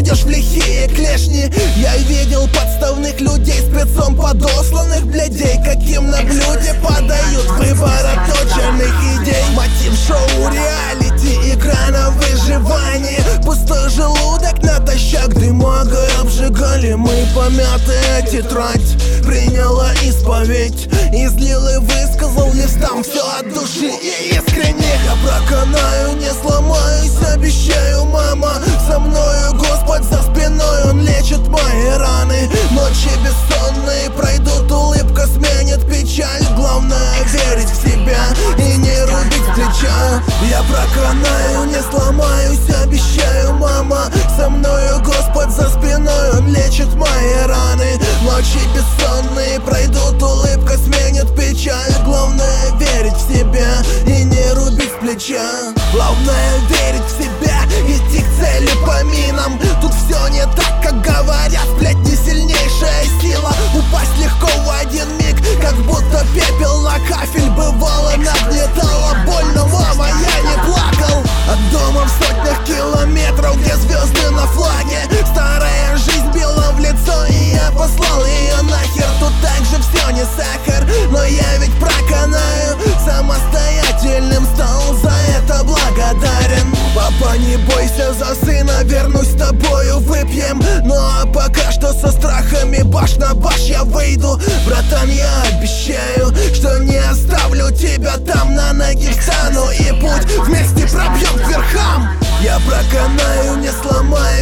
попадешь в лихие клешни. Я видел подставных людей, спецом подосланных блядей, каким на блюде подают выбор отточенных идей. Мотив шоу реалити, игра на выживание. Пустой желудок натощак дымогой обжигали. Мы помятая тетрадь приняла исповедь, излил и высказал листам все от души и искренне. Я проканаю, не сломаюсь, обещаю, мама. Со мною Господь за спиной, Он лечит мои раны. Ночи бессонные пройдут, улыбка сменит печаль. Главное верить в себя и не рубить с плеча. Я проканаю, не сломаюсь, обещаю, мама. Со мною Господь за спиной, Он лечит мои раны. Ночи бессонные пройдут, улыбка сменит печаль. Главное верить в себя и не рубить с плеча. Главное верить в себя, идти к цели по минам. Тут все не так, как говорят, блять, не сильнейшая сила. Упасть легко в один миг, как будто пепел на кафель. Бывало нагнетало больно, мама, я не плакал. От дома в сотнях километров, где звезды на флаге. Старая жизнь била в лицо, и я послал ее нахер. Тут также все не сахар, но я ведь проканаю. Самостоятельным стал, за это благодарен. Папа, не бойся за сына, вернусь с тобою, выпьем. Ну а пока что со страхами баш на баш я выйду. Братан, я обещаю, что не оставлю тебя там. На ноги встану и путь вместе пробьем к верхам. Я проканаю, не сломаю